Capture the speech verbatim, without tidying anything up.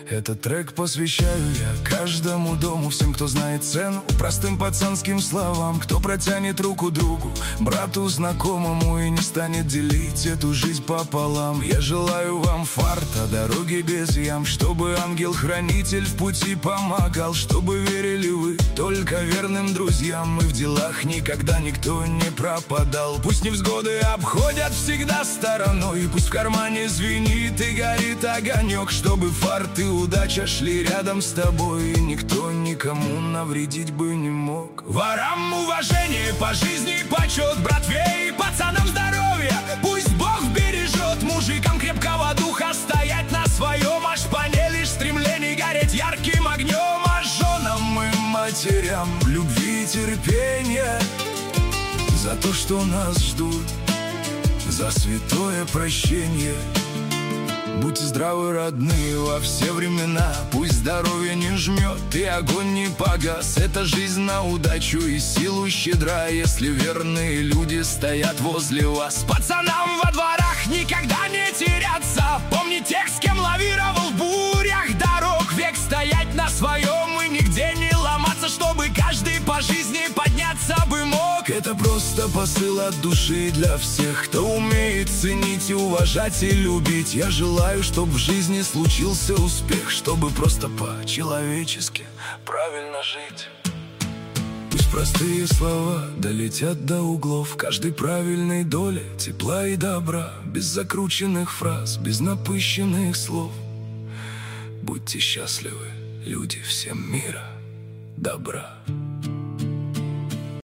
Этот трек посвящаю я каждому дому, всем, кто знает цену простым пацанским словам, кто протянет руку другу, брату, знакомому и не станет делить эту жизнь пополам. Я желаю вам фарта, дороги без ям, чтобы ангел-хранитель в пути помогал, чтобы верили вы только верным друзьям, и в делах никогда никто не пропадал. Пусть невзгоды обходят всегда стороной, пусть в кармане звенит и горит огонек, чтобы фарт и удача шли рядом с тобой, и никто никому навредить бы не мог. Ворам уважение, по жизни почет, братве и пацанам здоровья, пусть Бог бережет. Мужикам крепкого духа стоять на своем, аж по не лишь стремлений гореть ярким огнем. А женам и матерям любви и терпения, за то, что нас ждут, за святое прощение. Будьте здравы, родные, во все времена, пусть здоровье не жмет и огонь не погас. Эта жизнь на удачу и силу щедра, если верные люди стоят возле вас. Пацанам во дворах никогда не теряться, помни тех, с кем лавировал в бурях дорог. Век стоять на своем и нигде не ломаться, чтобы каждый по жизни подняться бы мог. Это просто посыл от души для всех, кто умеет ценить и уважать и любить. Я желаю, чтоб в жизни случился успех, чтобы просто по-человечески правильно жить. Пусть простые слова долетят до углов каждой правильной доли тепла и добра, без закрученных фраз, без напыщенных слов. Будьте счастливы, люди, всем мира, добра.